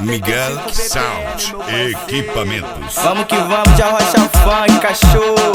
Miguel Sound Equipamentos. Vamos que vamos de arrocha funk, cachorro.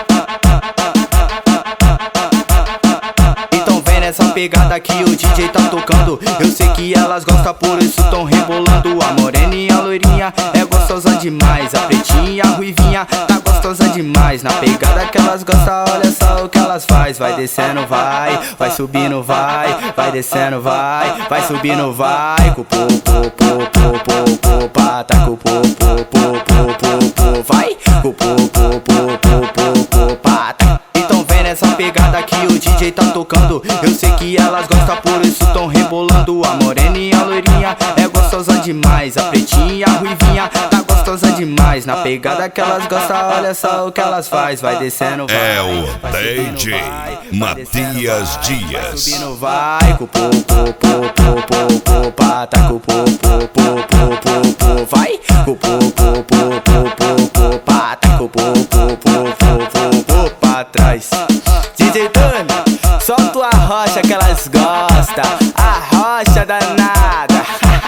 Então vem nessa pegada que o DJ tá tocando. Eu sei que elas gostam, por isso tão rebolando. A moreninha, a loirinha é gostosa demais. A pretinha, a ruivinha tá gostosa demais. Na pegada que elas gostam, olha só o que elas faz. Vai descendo, vai subindo, vai descendo, vai subindo, vai. Cu, pu, pu, pu, pu, pu, pu, pata, cu, pu, pu, pu, pu, pu, pu, vai. Cu, pu, pu, pu, pu, pu, pu, pata. Então vem nessa pegada que o DJ tá tocando. Eu sei que elas gostam, por isso tão rebolando. A moreninha, a loirinha é gostosa demais. A pretinha, a ruivinha tá gostosa demais. Na pegada que elas gostam, olha só o que elas faz. Vai descendo, vai. É o DJ Matias Dias. Vai subindo, vai. Cu, pu, pu, pu, pu, pu, pu, pata, cu, pu, pu, pu, pu, pu, pu, vai. Cu, pu, pu, pu, pu, pu, pu, pata, cu, pu, pu, pu, pu, pu, pu, pra trás. DJ Dani, solta a rocha que elas gostam. A rocha danada.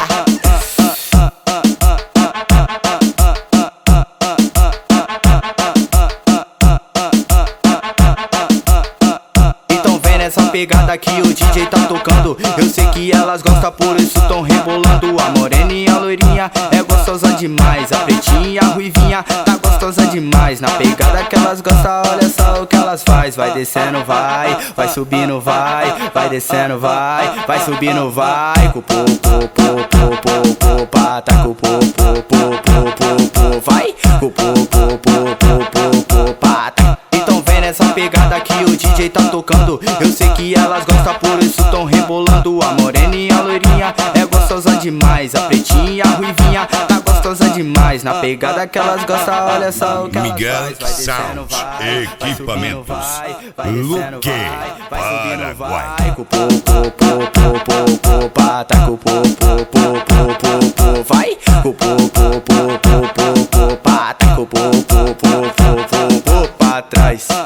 Essa pegada que o DJ tá tocando. Eu sei que elas gostam, por isso tão rebolando. A moreninha, a loirinha é gostosa demais. A pretinha, a ruivinha tá gostosa demais. Na pegada que elas gostam, olha só o que elas faz. Vai descendo, vai subindo, vai descendo, vai subindo, vai. Cu, pu, pu, pu, pu, pu, pu, pata, cu, pu, pu, pu, pu, pu, pu, vai. Cu, pu, pu, pu, pu, pu, pu, pata. Então vem nessa pegada que o DJ tá tocando. Eu sei que elas gostam, por isso tão rebolando. A moreninha, a loirinha é gostosa demais. A pretinha, a ruivinha tá gostosa demais. Na pegada que elas gostam, olha só o que elas Miguel faz. Sound Equipamentos. Luque, Paraguai. Cu, pu, pu, pu, pu, pu, pu, pata, cu, pu, pu, pu, pu, pu, pu, vai. Cu, pu, pu, pu, pu, pu, pu, pata, cu, pu, pu, pu, pu, pu, pu, pra trás.